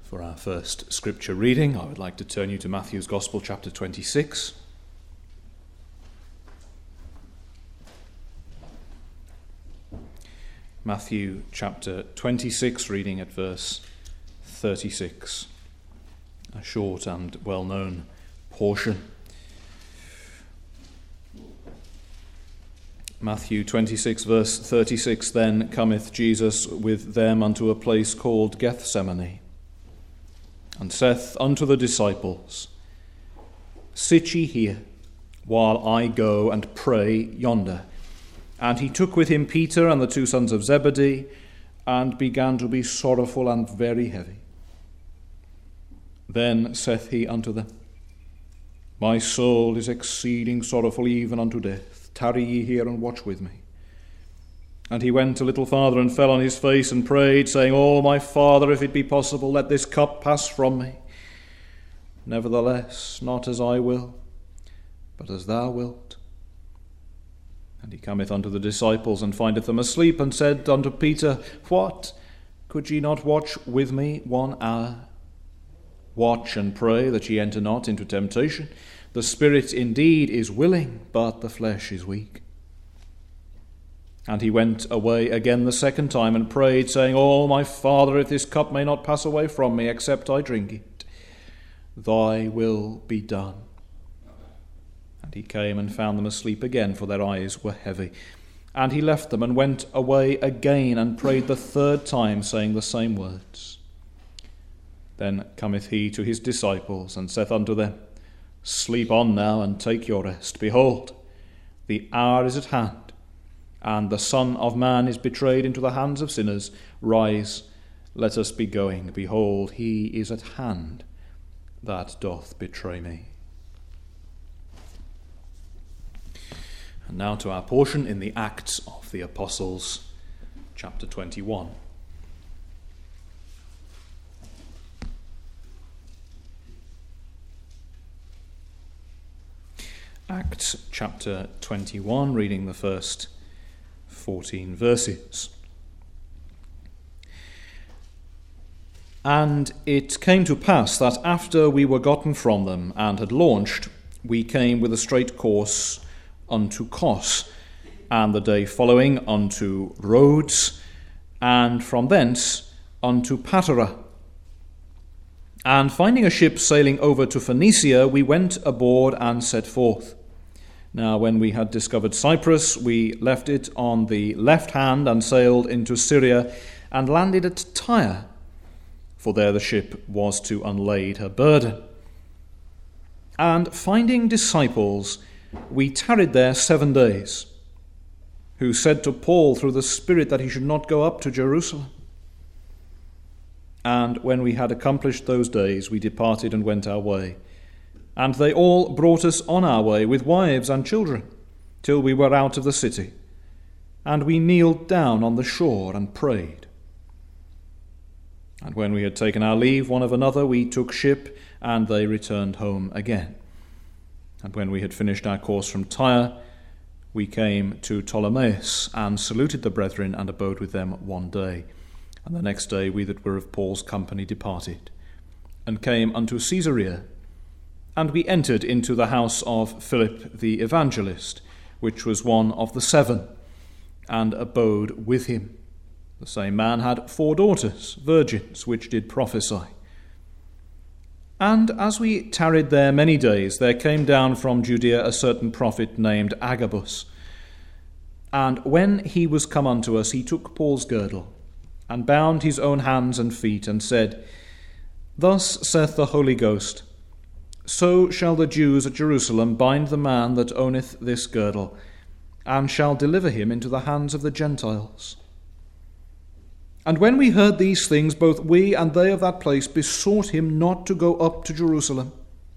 For our first scripture reading, I would like to turn you to Matthew's Gospel, chapter 26. Matthew chapter 26, reading at verse 36, a short and well-known portion. Matthew 26, verse 36, Then cometh Jesus with them unto a place called Gethsemane, and saith unto the disciples, Sit ye here, while I go and pray yonder. And he took with him Peter and the two sons of Zebedee, and began to be sorrowful and very heavy. Then saith he unto them, My soul is exceeding sorrowful even unto death. Tarry ye here and watch with me. And he went a little farther and fell on his face and prayed, saying, O my Father, if it be possible, let this cup pass from me. Nevertheless, not as I will, but as thou wilt. And he cometh unto the disciples, and findeth them asleep, and said unto Peter, What? Could ye not watch with me 1 hour? Watch and pray that ye enter not into temptation. The spirit indeed is willing, but the flesh is weak. And he went away again the second time, and prayed, saying, O my Father, if this cup may not pass away from me, except I drink it, thy will be done. And he came and found them asleep again, for their eyes were heavy. And he left them, and went away again, and prayed the third time, saying the same words. Then cometh he to his disciples, and saith unto them, Sleep on now, and take your rest. Behold, the hour is at hand, and the Son of Man is betrayed into the hands of sinners. Rise, let us be going. Behold, he is at hand that doth betray me. And now to our portion in the Acts of the Apostles, chapter 21. Acts chapter 21, reading the first 14 verses. And it came to pass that after we were gotten from them and had launched, we came with a straight course unto Kos, and the day following unto Rhodes, and from thence unto Patara. And finding a ship sailing over to Phoenicia, we went aboard and set forth. Now when we had discovered Cyprus, we left it on the left hand and sailed into Syria and landed at Tyre, for there the ship was to unlade her burden. And finding disciples, we tarried there 7 days, who said to Paul through the Spirit that he should not go up to Jerusalem. And when we had accomplished those days, we departed and went our way. And they all brought us on our way with wives and children, till we were out of the city. And we kneeled down on the shore and prayed. And when we had taken our leave one of another, we took ship, and they returned home again. And when we had finished our course from Tyre, we came to Ptolemais, and saluted the brethren, and abode with them 1 day. And the next day we that were of Paul's company departed, and came unto Caesarea. And we entered into the house of Philip the evangelist, which was one of the 7, and abode with him. The same man had 4 daughters, virgins, which did prophesy. And as we tarried there many days, there came down from Judea a certain prophet named Agabus. And when he was come unto us, he took Paul's girdle, and bound his own hands and feet, and said, Thus saith the Holy Ghost, So shall the Jews at Jerusalem bind the man that owneth this girdle, and shall deliver him into the hands of the Gentiles. And when we heard these things, both we and they of that place besought him not to go up to Jerusalem.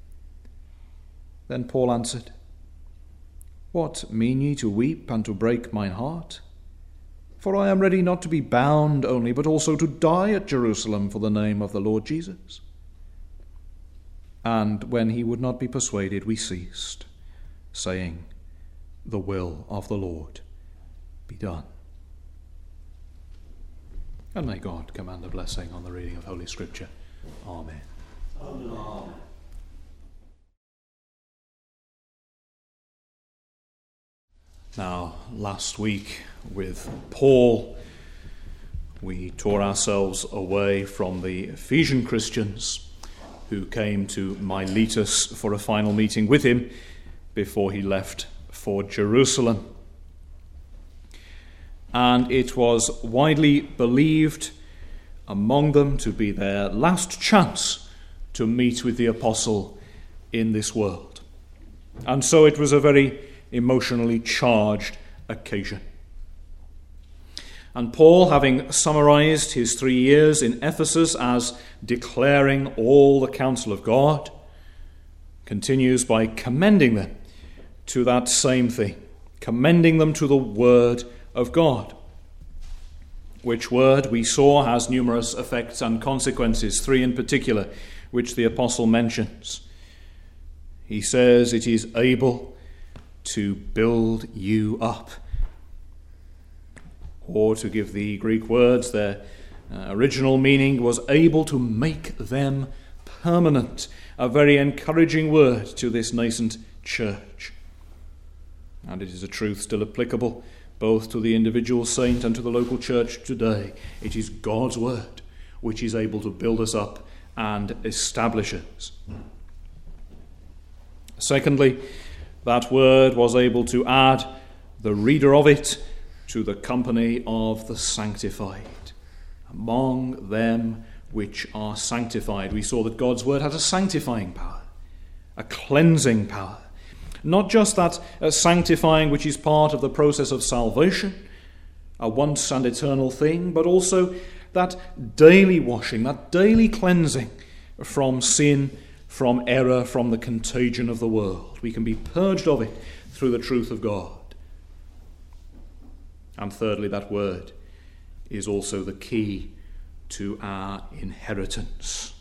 Then Paul answered, What mean ye to weep and to break mine heart? For I am ready not to be bound only, but also to die at Jerusalem for the name of the Lord Jesus. And when he would not be persuaded, we ceased, saying, The will of the Lord be done. And may God command a blessing on the reading of Holy Scripture Amen. Amen. Now, last week with Paul, we tore ourselves away from the Ephesian Christians who came to Miletus for a final meeting with him before he left for Jerusalem. And it was widely believed among them to be their last chance to meet with the apostle in this world. And so it was a very emotionally charged occasion. And Paul, having summarized his 3 years in Ephesus as declaring all the counsel of God, continues by commending them to that same thing, commending them to the word of God, which word we saw has numerous effects and consequences, 3 in particular, which the apostle mentions. He says it is able to build you up. Or to give the Greek words their original meaning, was able to make them permanent. A very encouraging word to this nascent church. And it is a truth still applicable both to the individual saint and to the local church today. It is God's word which is able to build us up and establish us. Secondly, that word was able to add the reader of it to the company of the sanctified. Among them which are sanctified. We saw that God's word has a sanctifying power, a cleansing power. Not just that sanctifying which is part of the process of salvation, a once and eternal thing, but also that daily washing, that daily cleansing from sin, from error, from the contagion of the world. We can be purged of it through the truth of God. And thirdly, that word is also the key to our inheritance.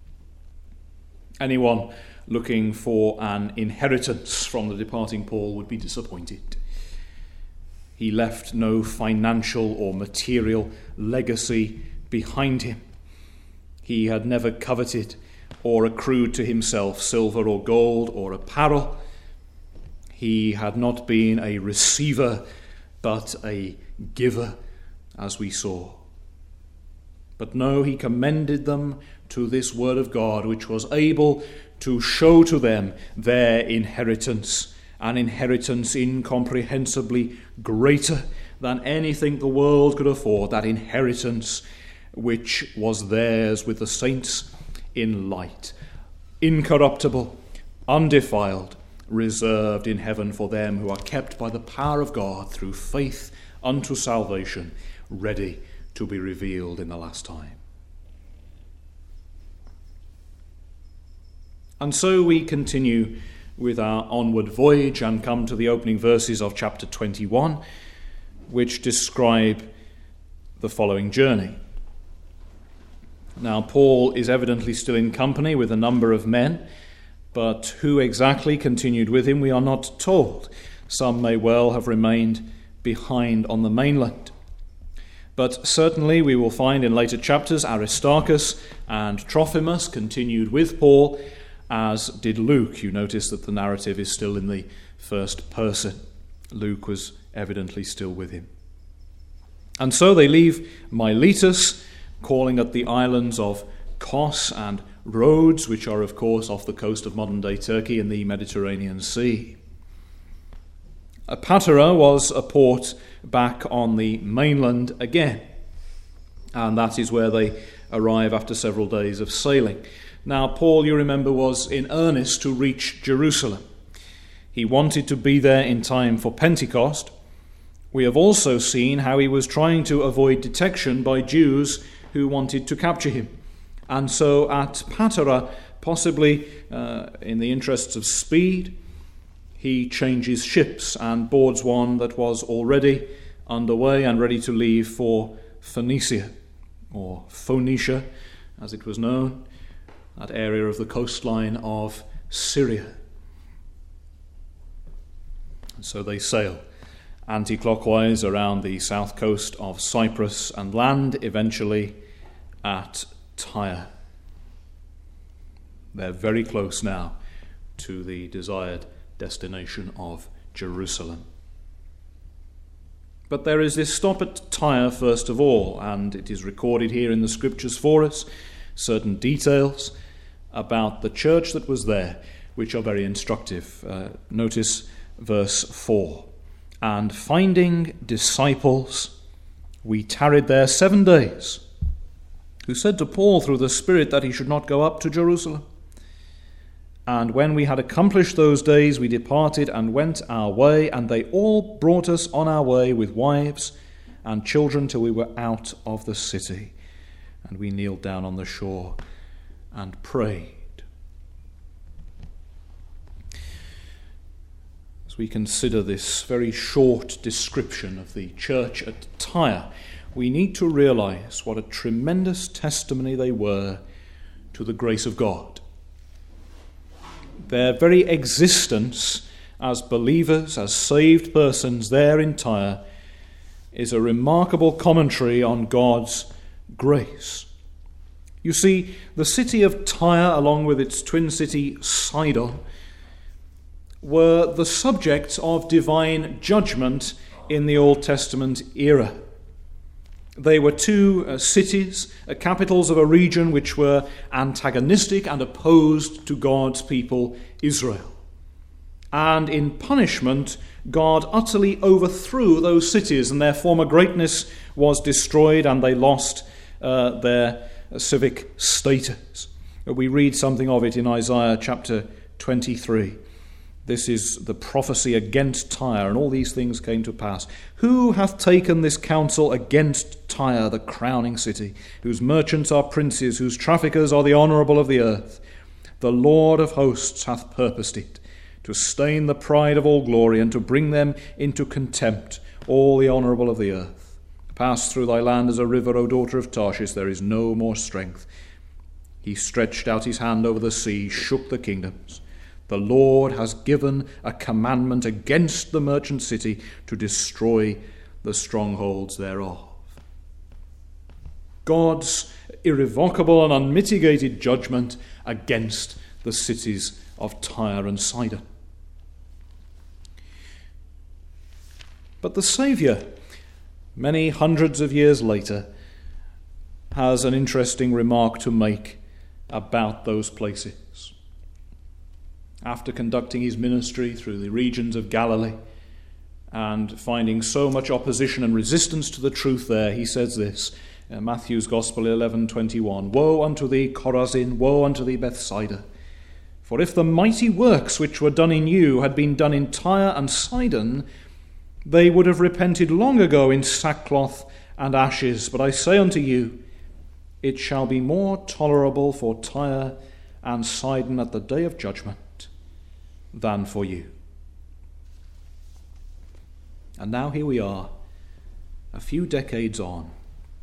Anyone looking for an inheritance from the departing Paul would be disappointed. He left no financial or material legacy behind him. He had never coveted or accrued to himself silver or gold or apparel. He had not been a receiver, but a giver, as we saw. But no, he commended them to this word of God, which was able to show to them their inheritance, an inheritance incomprehensibly greater than anything the world could afford, that inheritance which was theirs with the saints in light, incorruptible, undefiled, reserved in heaven for them who are kept by the power of God through faith unto salvation, ready to be revealed in the last time. And so we continue with our onward voyage and come to the opening verses of chapter 21, which describe the following journey. Now, Paul is evidently still in company with a number of men, but who exactly continued with him we are not told. Some may well have remained behind on the mainland. But certainly we will find in later chapters Aristarchus and Trophimus continued with Paul, as did Luke. You notice that the narrative is still in the first person. Luke was evidently still with him. And so they leave Miletus, calling at the islands of Kos and Rhodes, which are, of course, off the coast of modern-day Turkey in the Mediterranean Sea. Patara was a port back on the mainland again, and that is where they arrive after several days of sailing. Now, Paul, you remember, was in earnest to reach Jerusalem. He wanted to be there in time for Pentecost. We have also seen how he was trying to avoid detection by Jews who wanted to capture him. And so at Patara, possibly in the interests of speed, he changes ships and boards one that was already underway and ready to leave for Phoenicia, or Phoenicia as it was known, that area of the coastline of Syria. And so they sail anti-clockwise around the south coast of Cyprus and land eventually at Tyre. They're very close now to the desired destination of Jerusalem. But there is this stop at Tyre first of all, and it is recorded here in the Scriptures for us, certain details about the church that was there, which are very instructive. Notice verse 4. And finding disciples, we tarried there 7 days, who said to Paul through the Spirit that he should not go up to Jerusalem. And when we had accomplished those days, we departed and went our way, and they all brought us on our way with wives and children till we were out of the city. And we kneeled down on the shore and prayed. As we consider this very short description of the church at Tyre, we need to realize what a tremendous testimony they were to the grace of God. Their very existence as believers, as saved persons there in Tyre, is a remarkable commentary on God's grace. You see, the city of Tyre, along with its twin city Sidon, were the subjects of divine judgment in the Old Testament era. They were two cities, capitals of a region which were antagonistic and opposed to God's people, Israel. And in punishment, God utterly overthrew those cities, and their former greatness was destroyed, and they lost their civic status. We read something of it in Isaiah chapter 23. This is the prophecy against Tyre, and all these things came to pass. Who hath taken this counsel against Tyre, the crowning city, whose merchants are princes, whose traffickers are the honourable of the earth? The Lord of hosts hath purposed it, to stain the pride of all glory, and to bring them into contempt, all the honourable of the earth. Pass through thy land as a river, O daughter of Tarshish, there is no more strength. He stretched out his hand over the sea, shook the kingdoms. The Lord has given a commandment against the merchant city to destroy the strongholds thereof. God's irrevocable and unmitigated judgment against the cities of Tyre and Sidon. But the Saviour, many hundreds of years later, has an interesting remark to make about those places. After conducting his ministry through the regions of Galilee and finding so much opposition and resistance to the truth there, he says this, Matthew's Gospel 11:21, Woe unto thee, Chorazin, woe unto thee, Bethsaida! For if the mighty works which were done in you had been done in Tyre and Sidon, they would have repented long ago in sackcloth and ashes. But I say unto you, it shall be more tolerable for Tyre and Sidon at the day of judgment than for you. And now here we are, a few decades on.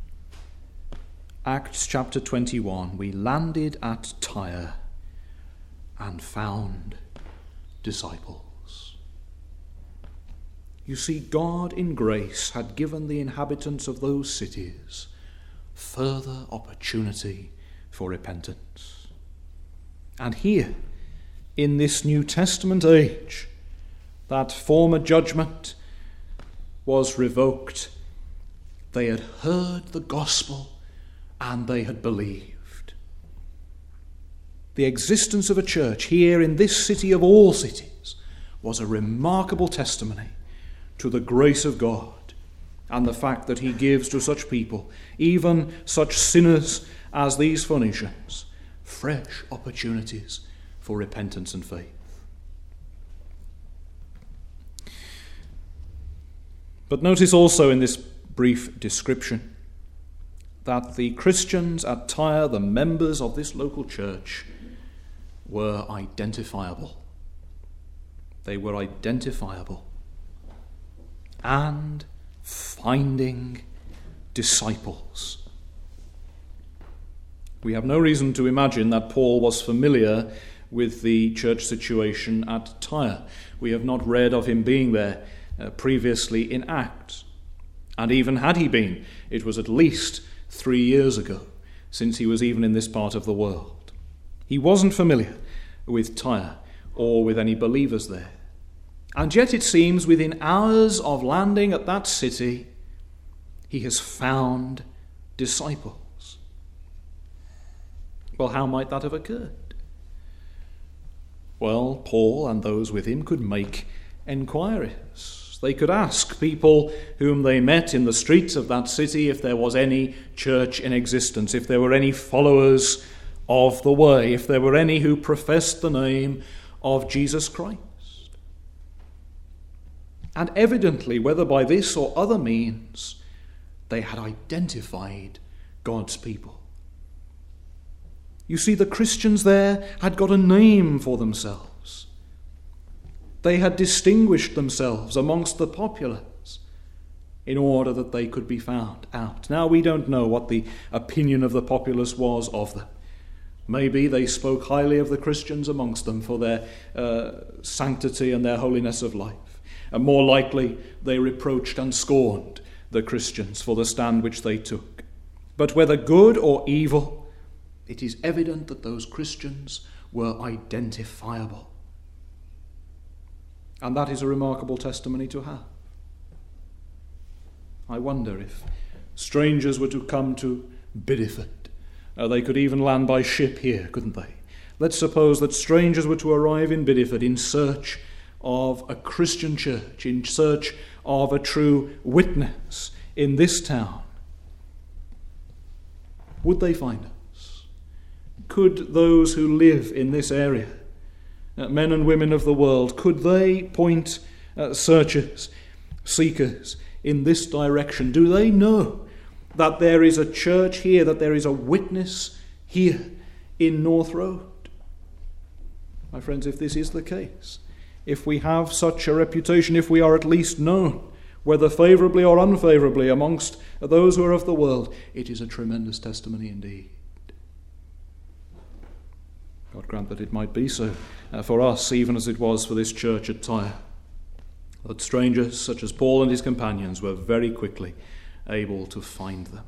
Acts chapter 21, we landed at Tyre and found disciples. You see, God in grace had given the inhabitants of those cities further opportunity for repentance. And here, in this New Testament age, that former judgment was revoked. They had heard the gospel and they had believed. The existence of a church here in this city of all cities was a remarkable testimony to the grace of God and the fact that he gives to such people, even such sinners as these Phoenicians, fresh opportunities for repentance and faith. But notice also in this brief description that the Christians at Tyre, the members of this local church, were identifiable. They were identifiable and finding disciples. We have no reason to imagine that Paul was familiar with the church situation at Tyre. We have not read of him being there previously in Acts. And even had he been, it was at least 3 years ago since he was even in this part of the world. He wasn't familiar with Tyre or with any believers there. And yet it seems within hours of landing at that city, he has found disciples. Well, how might that have occurred? Well, Paul and those with him could make enquiries. They could ask people whom they met in the streets of that city if there was any church in existence, if there were any followers of the way, if there were any who professed the name of Jesus Christ. And evidently, whether by this or other means, they had identified God's people. You see, the Christians there had got a name for themselves. They had distinguished themselves amongst the populace in order that they could be found out. Now, we don't know what the opinion of the populace was of them. Maybe they spoke highly of the Christians amongst them for their sanctity and their holiness of life. And more likely, they reproached and scorned the Christians for the stand which they took. But whether good or evil, it is evident that those Christians were identifiable. And that is a remarkable testimony to have. I wonder if strangers were to come to Bideford. They could even land by ship here, couldn't they? Let's suppose that strangers were to arrive in Bideford in search of a Christian church, in search of a true witness in this town. Would they find us? Could those who live in this area, men and women of the world, could they point searchers, seekers in this direction? Do they know that there is a church here, that there is a witness here in North Road? My friends, if this is the case, if we have such a reputation, if we are at least known, whether favourably or unfavourably, amongst those who are of the world, it is a tremendous testimony indeed. God grant that it might be so for us, even as it was for this church at Tyre, that strangers such as Paul and his companions were very quickly able to find them.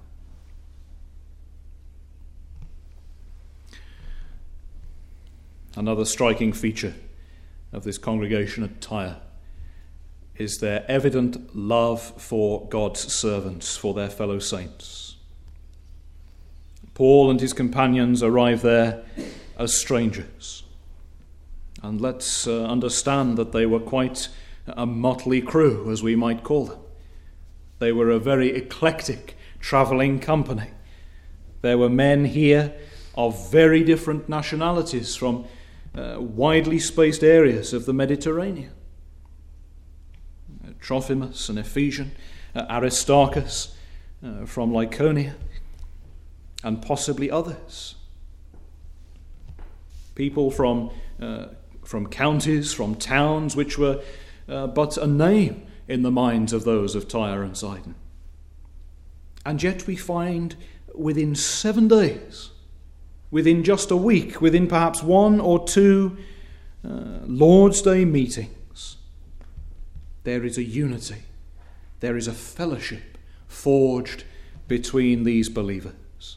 Another striking feature of this congregation at Tyre is their evident love for God's servants, for their fellow saints. Paul and his companions arrive there as strangers. And let's understand that they were quite a motley crew, as we might call them. They were a very eclectic travelling company. There were men here of very different nationalities from widely spaced areas of the Mediterranean. Trophimus, an Ephesian, Aristarchus from Lycaonia, and possibly others. People from counties, from towns which were but a name in the minds of those of Tyre and Sidon. And yet we find within 7 days, within just a week, within perhaps 1 or 2 Lord's Day meetings, there is a unity, there is a fellowship forged between these believers.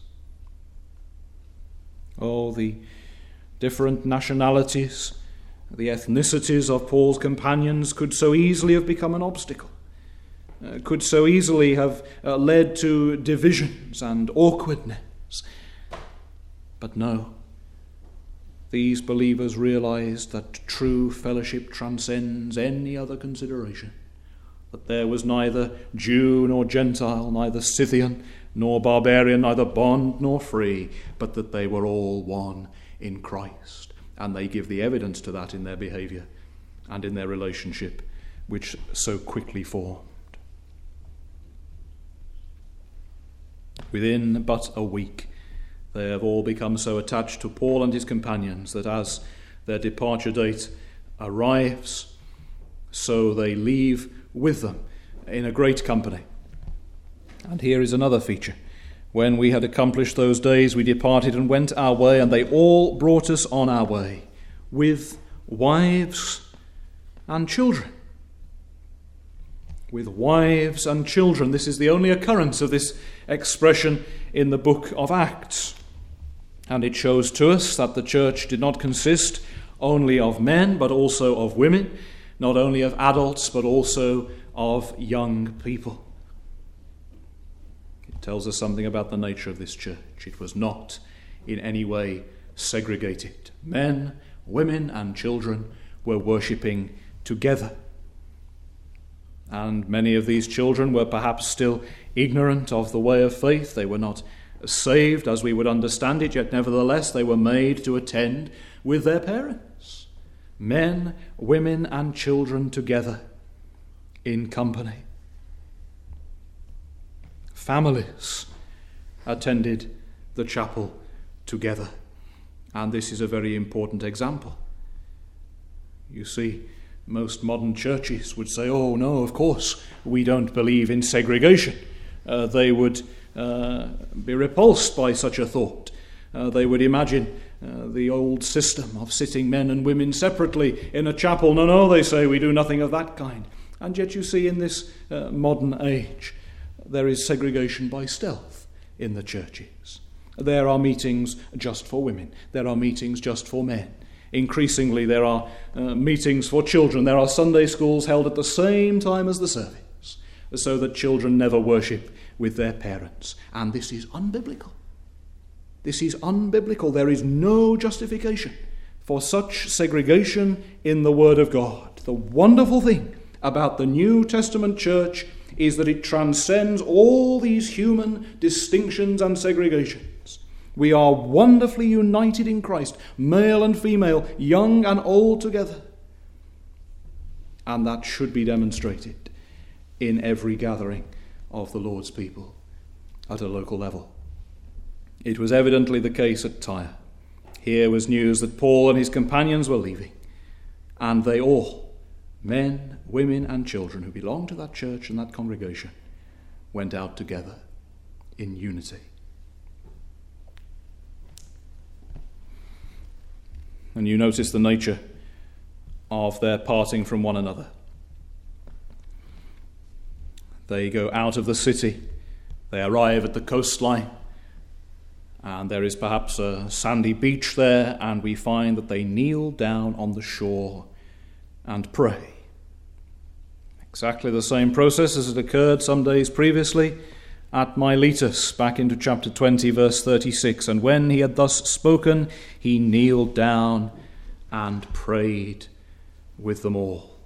Oh, the different nationalities, the ethnicities of Paul's companions could so easily have become an obstacle, could so easily have led to divisions and awkwardness. But no, these believers realized that true fellowship transcends any other consideration, that there was neither Jew nor Gentile, neither Scythian nor barbarian, neither bond nor free, but that they were all one in Christ. And they give the evidence to that in their behaviour and in their relationship, which so quickly formed. Within but a week, they have all become so attached to Paul and his companions that as their departure date arrives, so they leave with them in a great company. And here is another feature. When we had accomplished those days, we departed and went our way, and they all brought us on our way with wives and children. With wives and children. This is the only occurrence of this expression in the book of Acts. And it shows to us that the church did not consist only of men, but also of women, not only of adults, but also of young people. It tells us something about the nature of this church. It was not in any way segregated. Men, women, and children were worshipping together. And many of these children were perhaps still ignorant of the way of faith. They were not saved as we would understand it, yet nevertheless they were made to attend with their parents. Men, women, and children together in company. Families attended the chapel together. And this is a very important example. You see, most modern churches would say, oh no, of course, we don't believe in segregation. They would be repulsed by such a thought. They would imagine the old system of sitting men and women separately in a chapel. No, they say, we do nothing of that kind. And yet you see in this modern age, there is segregation by stealth in the churches. There are meetings just for women. There are meetings just for men. Increasingly, there are meetings for children. There are Sunday schools held at the same time as the service, so that children never worship with their parents. And this is unbiblical. This is unbiblical. There is no justification for such segregation in the Word of God. The wonderful thing about the New Testament church is that it transcends all these human distinctions and segregations. We are wonderfully united in Christ, male and female, young and old together. And that should be demonstrated in every gathering of the Lord's people at a local level. It was evidently the case at Tyre. Here was news that Paul and his companions were leaving, and they all, men, women, and children who belonged to that church and that congregation, went out together in unity. And you notice the nature of their parting from one another. They go out of the city, they arrive at the coastline, and there is perhaps a sandy beach there, and we find that they kneel down on the shore and pray. Exactly the same process as had occurred some days previously at Miletus, back into chapter 20, verse 36. And when he had thus spoken, he kneeled down and prayed with them all.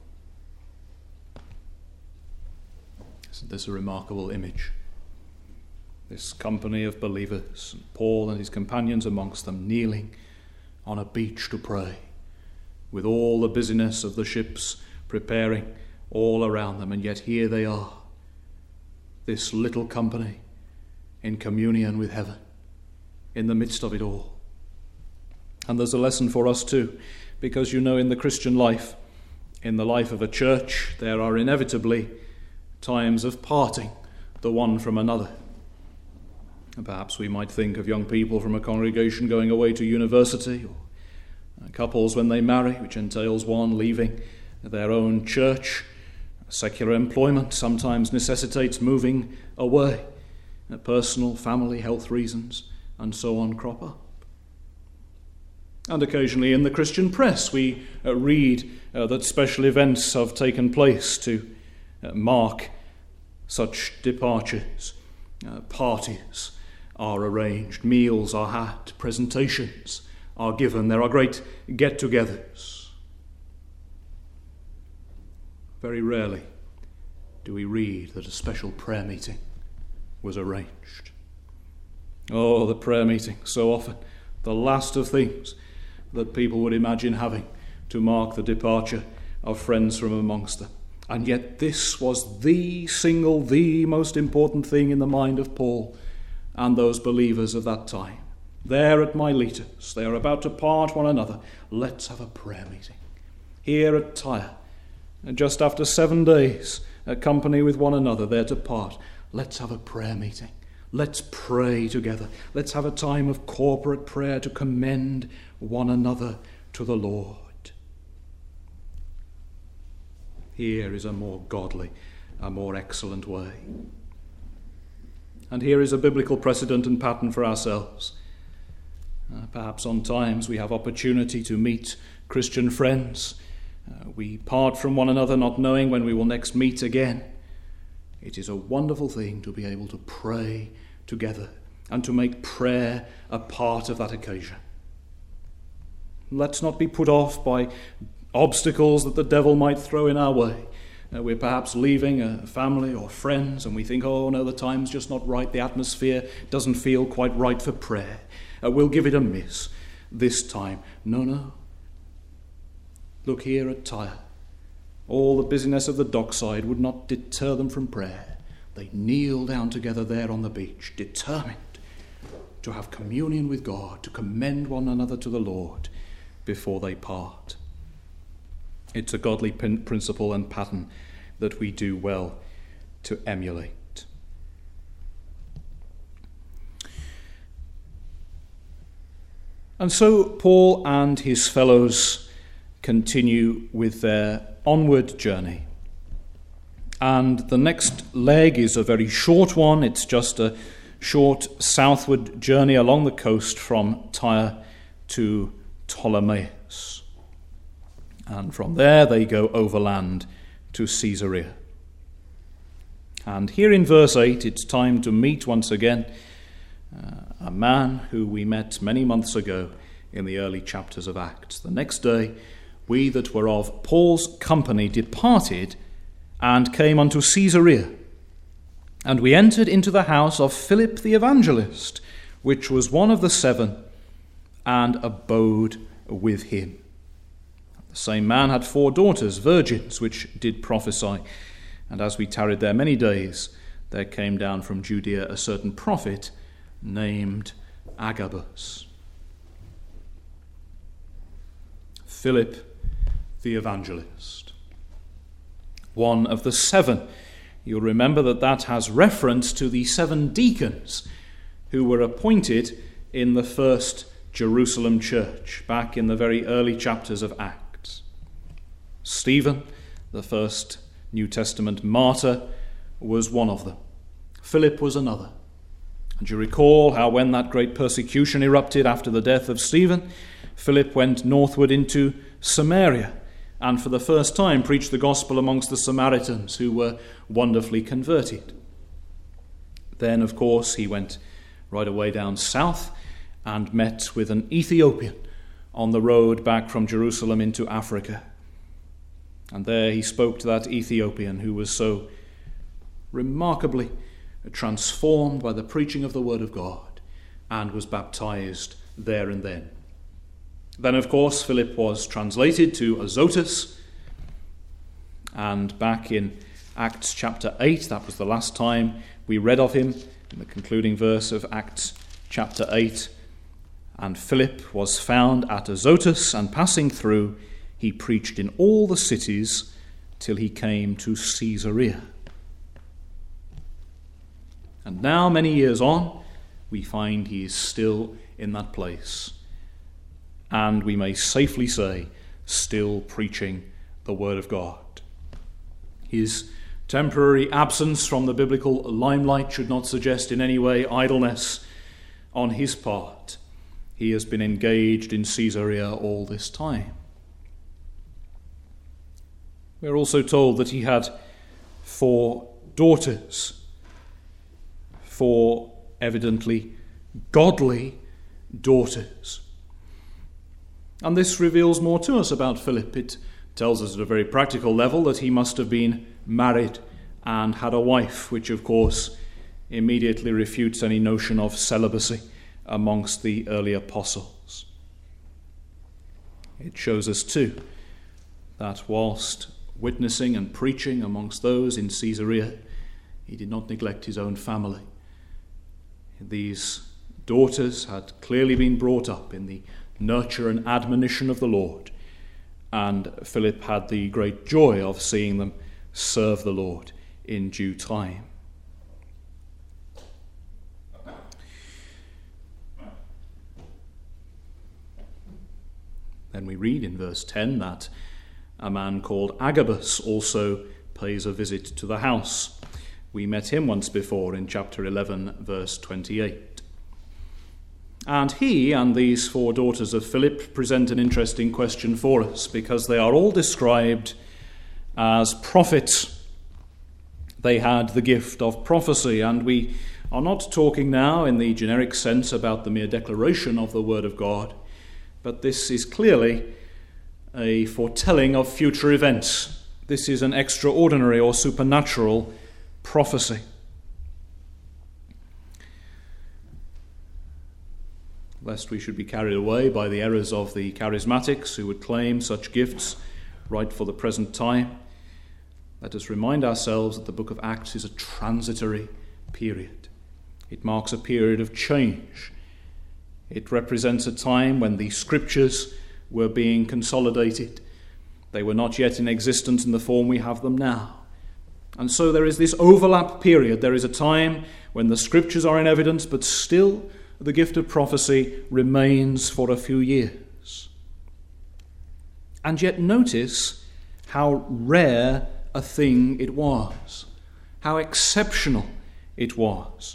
Isn't this a remarkable image? This company of believers, Paul and his companions amongst them, kneeling on a beach to pray, with all the busyness of the ships preparing all around them, and yet here they are, this little company in communion with heaven, in the midst of it all. And there's a lesson for us too, because you know in the Christian life, in the life of a church, there are inevitably times of parting, the one from another. And perhaps we might think of young people from a congregation going away to university, or couples when they marry, which entails one leaving their own church. Secular employment sometimes necessitates moving away. Personal, family, health reasons, and so on crop up. And occasionally in the Christian press we read that special events have taken place to mark such departures. Parties are arranged, meals are had, presentations are given, there are great get-togethers. Very rarely do we read that a special prayer meeting was arranged. Oh, the prayer meeting, so often the last of things that people would imagine having to mark the departure of friends from amongst them. And yet this was the most important thing in the mind of Paul and those believers of that time. There at Miletus, they are about to part one another. Let's have a prayer meeting. Here at Tyre, just after 7 days, company with one another, there to part. Let's have a prayer meeting. Let's pray together. Let's have a time of corporate prayer to commend one another to the Lord. Here is a more godly, a more excellent way. And here is a biblical precedent and pattern for ourselves. Perhaps on times we have opportunity to meet Christian friends. We part from one another not knowing when we will next meet again. It is a wonderful thing to be able to pray together and to make prayer a part of that occasion. Let's not be put off by obstacles that the devil might throw in our way. We're perhaps leaving a family or friends and we think, oh no, the time's just not right, the atmosphere doesn't feel quite right for prayer. We'll give it a miss this time. No. Look here at Tyre. All the busyness of the dockside would not deter them from prayer. They kneel down together there on the beach, determined to have communion with God, to commend one another to the Lord before they part. It's a godly principle and pattern that we do well to emulate. And so Paul and his fellows continue with their onward journey. And the next leg is a very short one. It's just a short southward journey along the coast from Tyre to Ptolemais. And from there they go overland to Caesarea. And here in verse 8 it's time to meet once again a man who we met many months ago in the early chapters of Acts. The next day we that were of Paul's company departed and came unto Caesarea. And we entered into the house of Philip the evangelist, which was one of the 7, and abode with him. The same man had 4 daughters, virgins, which did prophesy. And as we tarried there many days, there came down from Judea a certain prophet named Agabus. Philip the evangelist, one of the 7. You'll remember that has reference to the 7 deacons who were appointed in the first Jerusalem church back in the very early chapters of Acts. Stephen, the first New Testament martyr, was one of them. Philip was another. And you recall how when that great persecution erupted after the death of Stephen, Philip went northward into Samaria and for the first time preached the gospel amongst the Samaritans, who were wonderfully converted. Then, of course, he went right away down south and met with an Ethiopian on the road back from Jerusalem into Africa. And there he spoke to that Ethiopian who was so remarkably transformed by the preaching of the word of God and was baptized there and then. Then, of course, Philip was translated to Azotus, and back in Acts chapter 8, that was the last time we read of him, in the concluding verse of Acts chapter 8. And Philip was found at Azotus, and passing through, he preached in all the cities till he came to Caesarea. And now, many years on, we find he is still in that place. And we may safely say, still preaching the word of God. His temporary absence from the biblical limelight should not suggest in any way idleness on his part. He has been engaged in Caesarea all this time. We're also told that he had 4 daughters, 4 evidently godly daughters. And this reveals more to us about Philip. It tells us at a very practical level that he must have been married and had a wife, which of course immediately refutes any notion of celibacy amongst the early apostles. It shows us too that whilst witnessing and preaching amongst those in Caesarea, he did not neglect his own family. These daughters had clearly been brought up in the nurture and admonition of the Lord, and Philip had the great joy of seeing them serve the Lord in due time. Then we read in verse 10 that a man called Agabus also pays a visit to the house. We met him once before in chapter 11, verse 28. And he and these 4 daughters of Philip present an interesting question for us, because they are all described as prophets. They had the gift of prophecy, and we are not talking now in the generic sense about the mere declaration of the word of God, but this is clearly a foretelling of future events. This is an extraordinary or supernatural prophecy. Lest we should be carried away by the errors of the charismatics who would claim such gifts right for the present time, let us remind ourselves that the book of Acts is a transitory period. It marks a period of change. It represents a time when the scriptures were being consolidated. They were not yet in existence in the form we have them now. And so there is this overlap period. There is a time when the scriptures are in evidence, but still the gift of prophecy remains for a few years. And yet notice how rare a thing it was, how exceptional it was.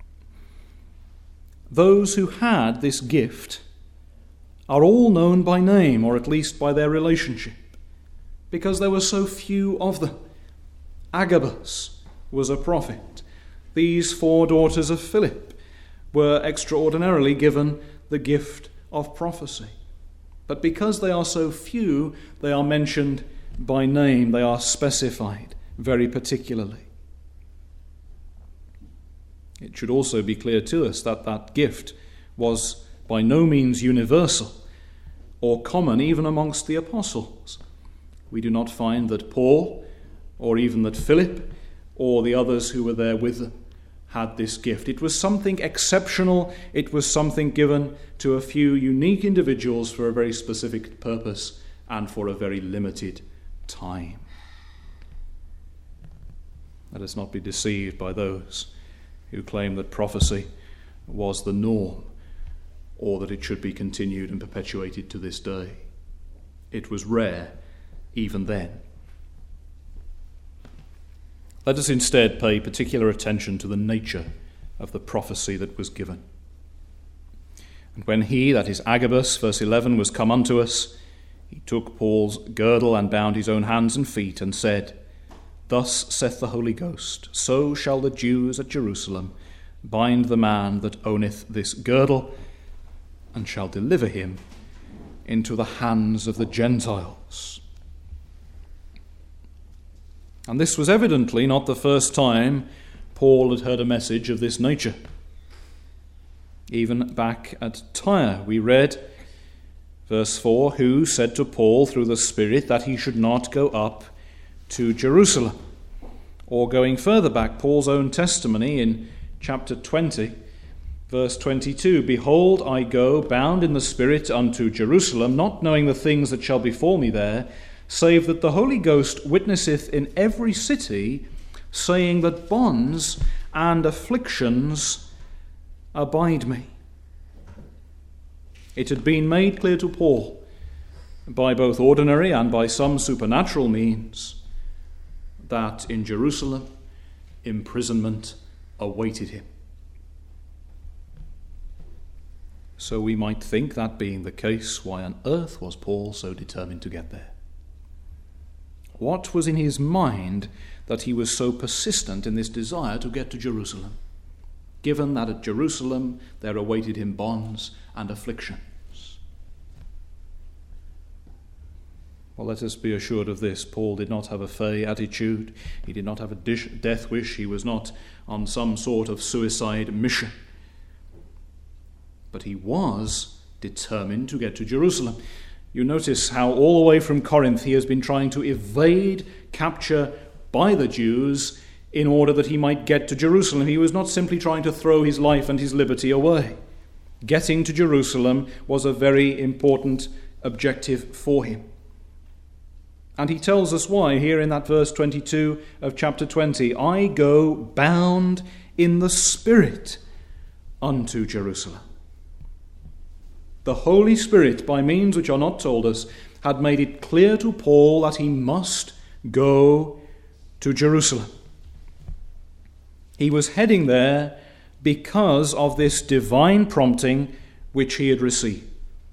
Those who had this gift are all known by name, or at least by their relationship, because there were so few of them. Agabus was a prophet. These 4 daughters of Philip were extraordinarily given the gift of prophecy. But because they are so few, they are mentioned by name. They are specified very particularly. It should also be clear to us that that gift was by no means universal or common even amongst the apostles. We do not find that Paul, or even that Philip, or the others who were there with them, had this gift. It was something exceptional. It was something given to a few unique individuals for a very specific purpose and for a very limited time. Let us not be deceived by those who claim that prophecy was the norm, or that it should be continued and perpetuated to this day. It was rare even then. Let us instead pay particular attention to the nature of the prophecy that was given. And when he, that is Agabus, verse 11, was come unto us, he took Paul's girdle and bound his own hands and feet, and said, Thus saith the Holy Ghost, so shall the Jews at Jerusalem bind the man that owneth this girdle, and shall deliver him into the hands of the Gentiles. And this was evidently not the first time Paul had heard a message of this nature. Even back at Tyre, we read, verse 4, who said to Paul through the Spirit that he should not go up to Jerusalem. Or going further back, Paul's own testimony in chapter 20, verse 22, Behold, I go bound in the Spirit unto Jerusalem, not knowing the things that shall befall me there, save that the Holy Ghost witnesseth in every city, saying that bonds and afflictions abide me. It had been made clear to Paul, by both ordinary and by some supernatural means, that in Jerusalem imprisonment awaited him. So we might think, that being the case, why on earth was Paul so determined to get there? What was in his mind that he was so persistent in this desire to get to Jerusalem, given that at Jerusalem there awaited him bonds and afflictions? Well, let us be assured of this. Paul did not have a fey attitude. He did not have a death wish. He was not on some sort of suicide mission. But he was determined to get to Jerusalem. You notice how all the way from Corinth he has been trying to evade capture by the Jews in order that he might get to Jerusalem. He was not simply trying to throw his life and his liberty away. Getting to Jerusalem was a very important objective for him. And he tells us why here in that verse 22 of chapter 20. I go bound in the Spirit unto Jerusalem. The Holy Spirit, by means which are not told us, had made it clear to Paul that he must go to Jerusalem. He was heading there because of this divine prompting which he had received.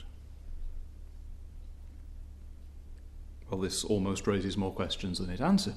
Well, this almost raises more questions than it answers.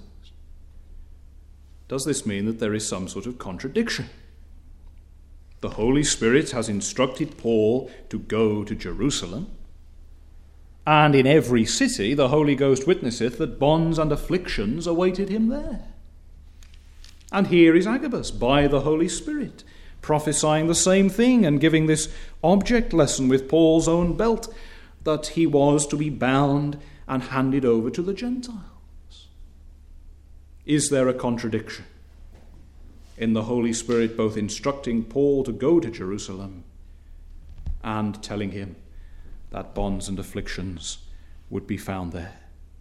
Does this mean that there is some sort of contradiction? The Holy Spirit has instructed Paul to go to Jerusalem, and in every city the Holy Ghost witnesseth that bonds and afflictions awaited him there. And here is Agabus, by the Holy Spirit, prophesying the same thing and giving this object lesson with Paul's own belt, that he was to be bound and handed over to the Gentiles. Is there a contradiction in the Holy Spirit both instructing Paul to go to Jerusalem and telling him that bonds and afflictions would be found there?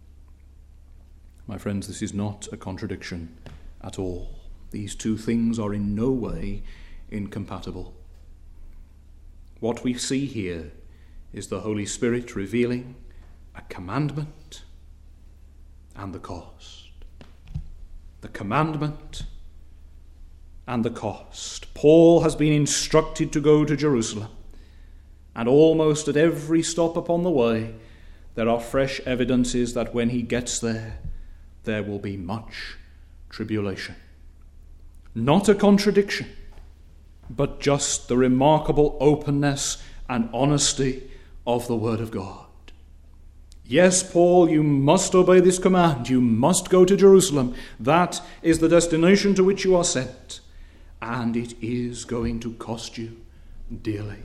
My friends, this is not a contradiction at all. These two things are in no way incompatible. What we see here is the Holy Spirit revealing a commandment and the cost. The commandment and the cost. Paul has been instructed to go to Jerusalem, and almost at every stop upon the way, there are fresh evidences that when he gets there, there will be much tribulation. Not a contradiction, but just the remarkable openness and honesty of the Word of God. Yes, Paul, you must obey this command. You must go to Jerusalem. That is the destination to which you are sent. And it is going to cost you dearly.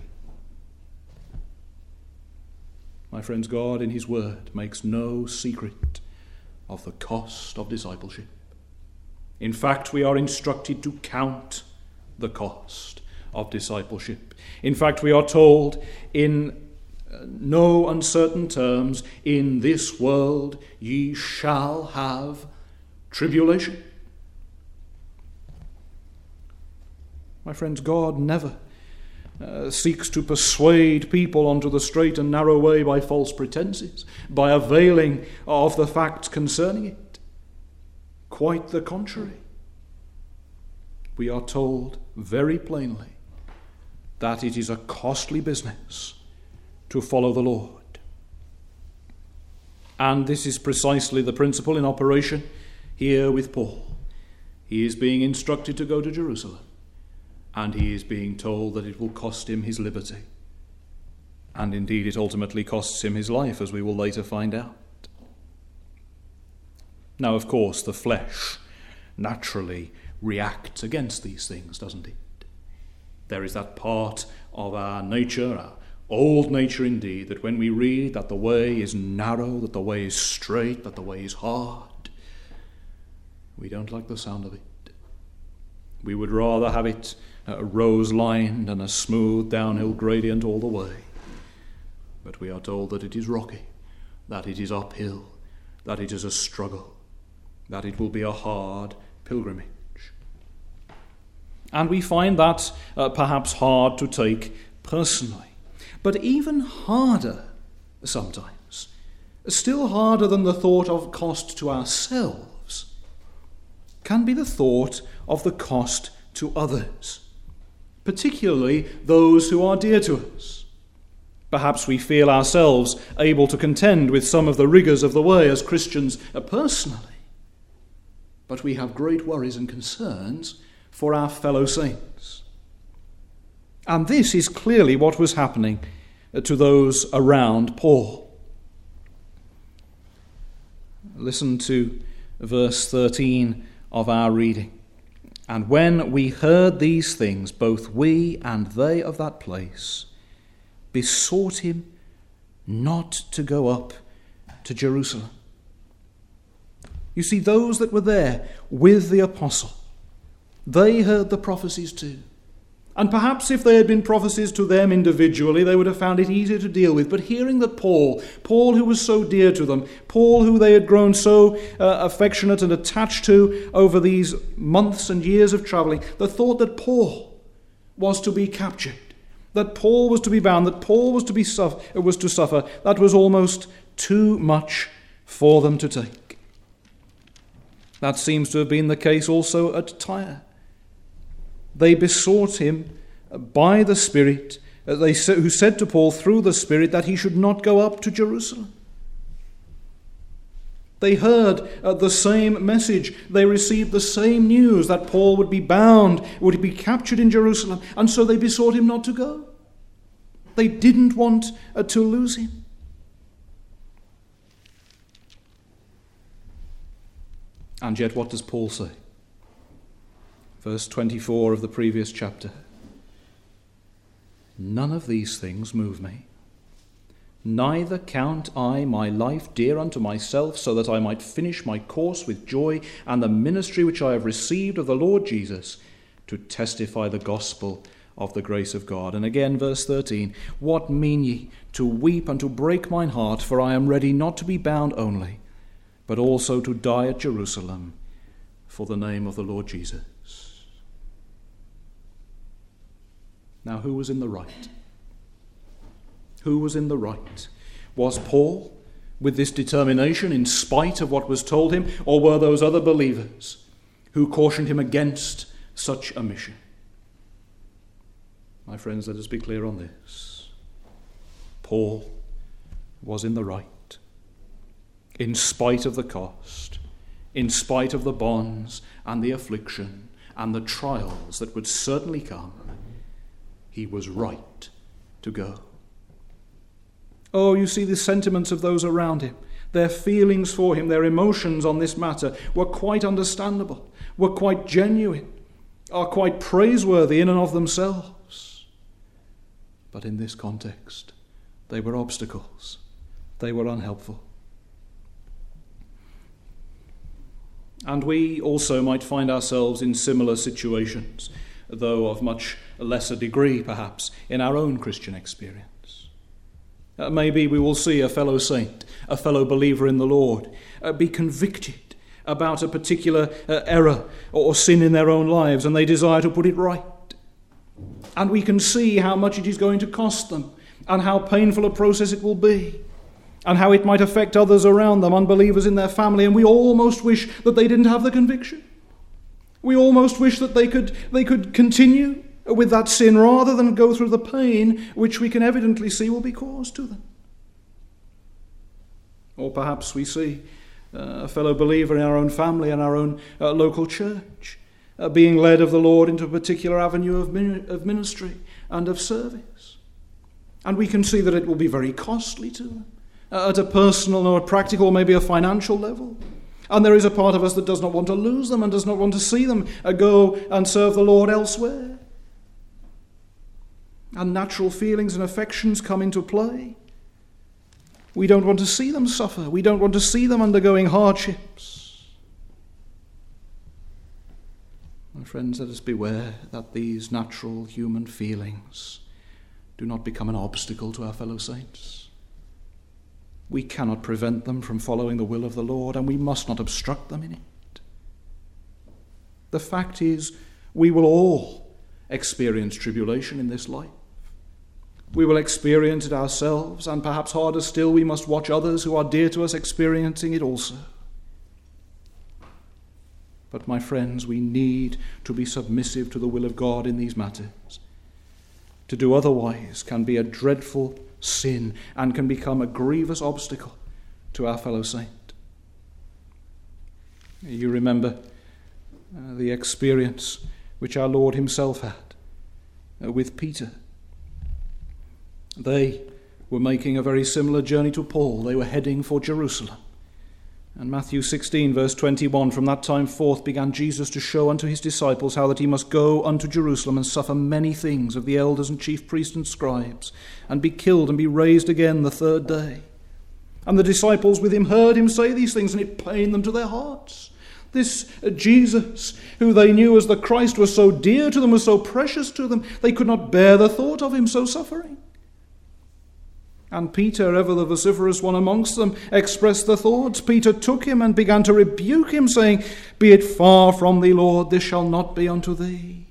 My friends, God in his word makes no secret of the cost of discipleship. In fact, we are instructed to count the cost of discipleship. In fact, we are told in no uncertain terms, in this world ye shall have tribulation. My friends, God never seeks to persuade people onto the straight and narrow way by false pretenses, by availing of the facts concerning it. Quite the contrary. We are told very plainly that it is a costly business to follow the Lord. And this is precisely the principle in operation here with Paul. He is being instructed to go to Jerusalem, and he is being told that it will cost him his liberty. And indeed it ultimately costs him his life, as we will later find out. Now, of course, the flesh naturally reacts against these things, doesn't it? There is that part of our nature, our old nature indeed, that when we read that the way is narrow, that the way is straight, that the way is hard, we don't like the sound of it. We would rather have it rose-lined and a smooth downhill gradient all the way. But we are told that it is rocky, that it is uphill, that it is a struggle, that it will be a hard pilgrimage. And we find that perhaps hard to take personally. But even harder sometimes, still harder than the thought of cost to ourselves, can be the thought of the cost to others, particularly those who are dear to us. Perhaps we feel ourselves able to contend with some of the rigours of the way as Christians personally, but we have great worries and concerns for our fellow saints. And this is clearly what was happening to those around Paul. Listen to verse 13 of our reading. And when we heard these things, both we and they of that place besought him not to go up to Jerusalem. You see, those that were there with the apostle, they heard the prophecies too. And perhaps if they had been prophecies to them individually, they would have found it easier to deal with. But hearing that Paul who was so dear to them, Paul who they had grown so affectionate and attached to over these months and years of travelling, the thought that Paul was to be captured, that Paul was to be bound, that Paul was to suffer, that was almost too much for them to take. That seems to have been the case also at Tyre. They besought him by the Spirit who said to Paul through the Spirit that he should not go up to Jerusalem. They heard the same message. They received the same news that Paul would be bound, would be captured in Jerusalem, and so they besought him not to go. They didn't want to lose him. And yet what does Paul say? Verse 24 of the previous chapter. None of these things move me. Neither count I my life dear unto myself, so that I might finish my course with joy and the ministry which I have received of the Lord Jesus, to testify the gospel of the grace of God. And again, verse 13, what mean ye to weep and to break mine heart? For I am ready not to be bound only, but also to die at Jerusalem for the name of the Lord Jesus. Now, who was in the right? Who was in the right? Was Paul, with this determination in spite of what was told him, or were those other believers who cautioned him against such a mission? My friends, let us be clear on this. Paul was in the right. In spite of the cost, in spite of the bonds and the affliction and the trials that would certainly come, he was right to go. Oh, you see the sentiments of those around him, their feelings for him, their emotions on this matter were quite understandable, were quite genuine, are quite praiseworthy in and of themselves. But in this context, they were obstacles. They were unhelpful. And we also might find ourselves in similar situations, though of much lesser degree, perhaps, in our own Christian experience. Maybe we will see a fellow saint, a fellow believer in the Lord, be convicted about a particular error or sin in their own lives, and they desire to put it right. And we can see how much it is going to cost them, and how painful a process it will be, and how it might affect others around them, unbelievers in their family, and we almost wish that they didn't have the conviction. We almost wish that they could continue with that sin rather than go through the pain which we can evidently see will be caused to them. Or perhaps we see a fellow believer in our own family and our own local church being led of the Lord into a particular avenue of ministry and of service. And we can see that it will be very costly to them at a personal or a practical, maybe a financial level. And there is a part of us that does not want to lose them and does not want to see them go and serve the Lord elsewhere. And natural feelings and affections come into play. We don't want to see them suffer. We don't want to see them undergoing hardships. My friends, let us beware that these natural human feelings do not become an obstacle to our fellow saints. We cannot prevent them from following the will of the Lord, and we must not obstruct them in it. The fact is, we will all experience tribulation in this life. We will experience it ourselves, and perhaps harder still, we must watch others who are dear to us experiencing it also. But my friends, we need to be submissive to the will of God in these matters. To do otherwise can be a dreadful sin and can become a grievous obstacle to our fellow saint. You remember the experience which our Lord himself had with Peter. They were making a very similar journey to Paul. They were heading for Jerusalem. And Matthew 16, verse 21, from that time forth began Jesus to show unto his disciples how that he must go unto Jerusalem and suffer many things of the elders and chief priests and scribes, and be killed and be raised again the third day. And the disciples with him heard him say these things, and it pained them to their hearts. This Jesus, who they knew as the Christ, was so dear to them, was so precious to them, they could not bear the thought of him so suffering. And Peter, ever the vociferous one amongst them, expressed the thoughts. Peter took him and began to rebuke him, saying, Be it far from thee, Lord, this shall not be unto thee.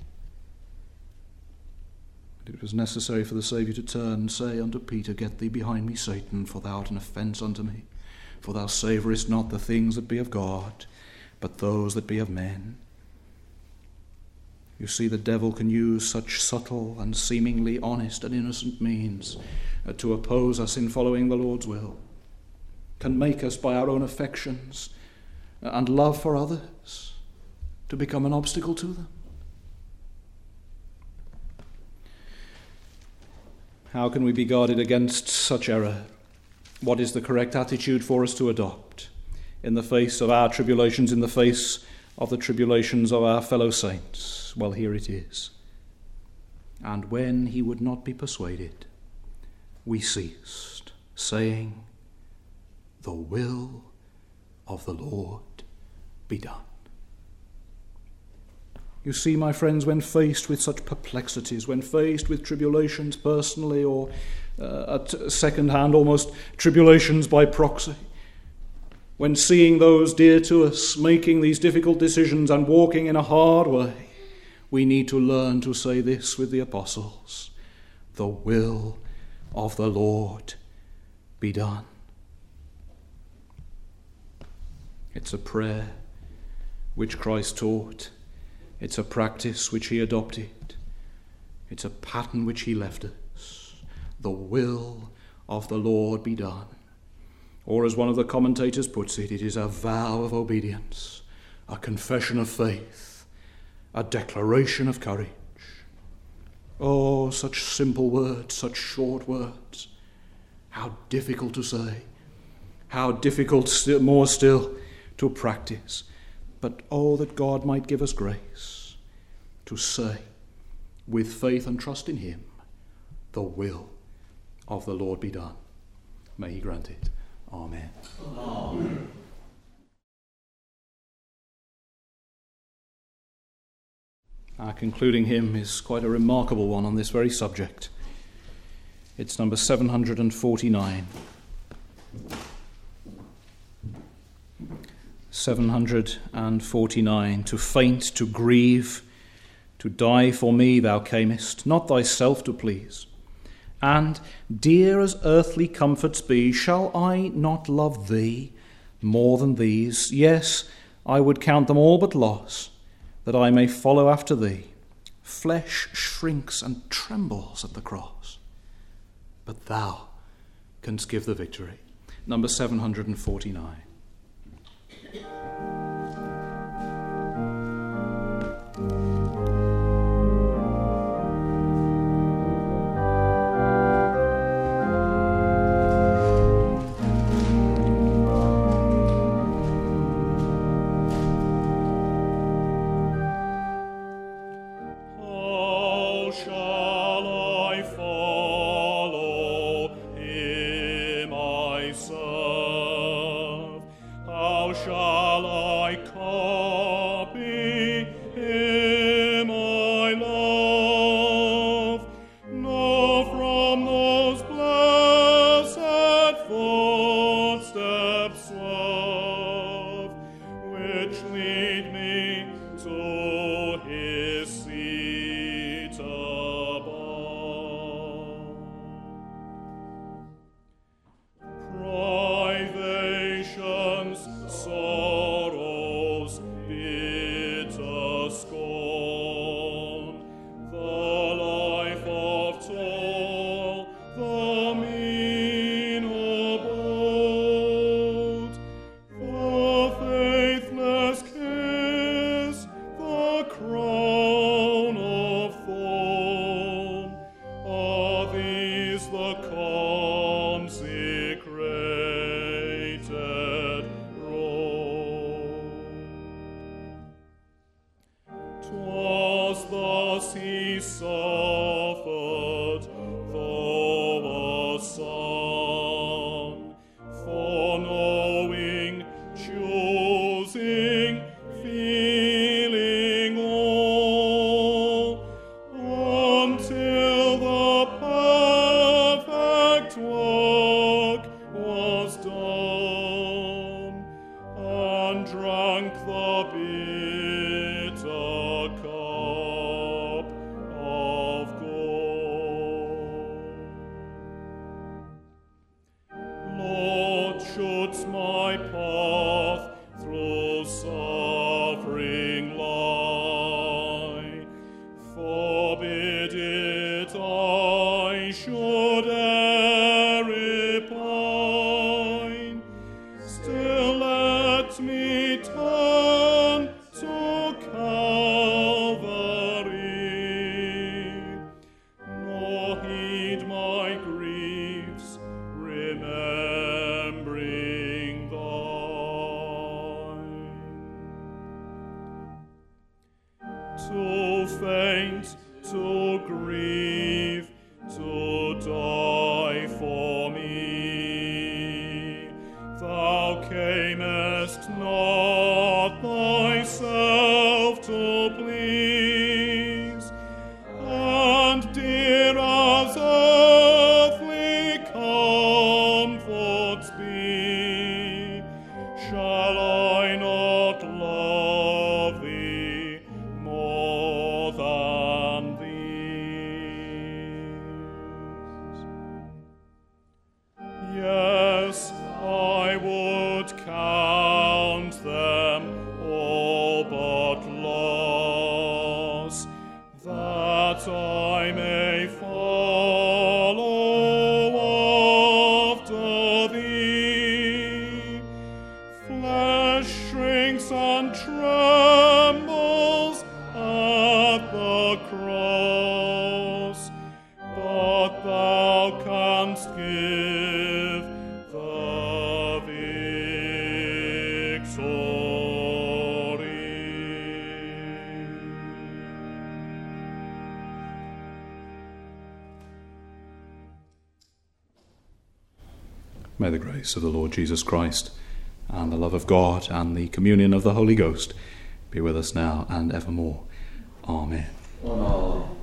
And it was necessary for the Saviour to turn and say unto Peter, Get thee behind me, Satan, for thou art an offence unto me. For thou savourest not the things that be of God, but those that be of men. You see, the devil can use such subtle and seemingly honest and innocent means to oppose us in following the Lord's will, can make us by our own affections and love for others to become an obstacle to them. How can we be guarded against such error? What is the correct attitude for us to adopt in the face of our tribulations, in the face of the tribulations of our fellow saints? Well, here it is. And when he would not be persuaded, we ceased, saying, "The will of the Lord be done." You see, my friends, when faced with such perplexities, when faced with tribulations personally or at second hand, almost tribulations by proxy, when seeing those dear to us making these difficult decisions and walking in a hard way, we need to learn to say this with the apostles: "The will of the Lord be done." It's a prayer which Christ taught. It's a practice which he adopted. It's a pattern which he left us. The will of the Lord be done. Or as one of the commentators puts it, it is a vow of obedience, a confession of faith, a declaration of courage. Oh, such simple words, such short words. How difficult to say. How difficult more still to practice. But oh, that God might give us grace to say, with faith and trust in him, "The will of the Lord be done." May he grant it. Amen. Amen. Our concluding hymn is quite a remarkable one on this very subject. It's number 749. 749. To faint, to grieve, to die for me thou camest, not thyself to please. And, dear as earthly comforts be, shall I not love thee more than these? Yes, I would count them all but loss, that I may follow after thee. Flesh shrinks and trembles at the cross, but thou canst give the victory. Number 749. comforts be. Shall I not love thee more than these? Yes, I would count them all but loss, that I may follow after thee. Flesh shrinks and trembles at the cross, but thou canst give the victory. May the grace of the Lord Jesus Christ and the love of God and the communion of the Holy Ghost be with us now and evermore. Amen. Amen.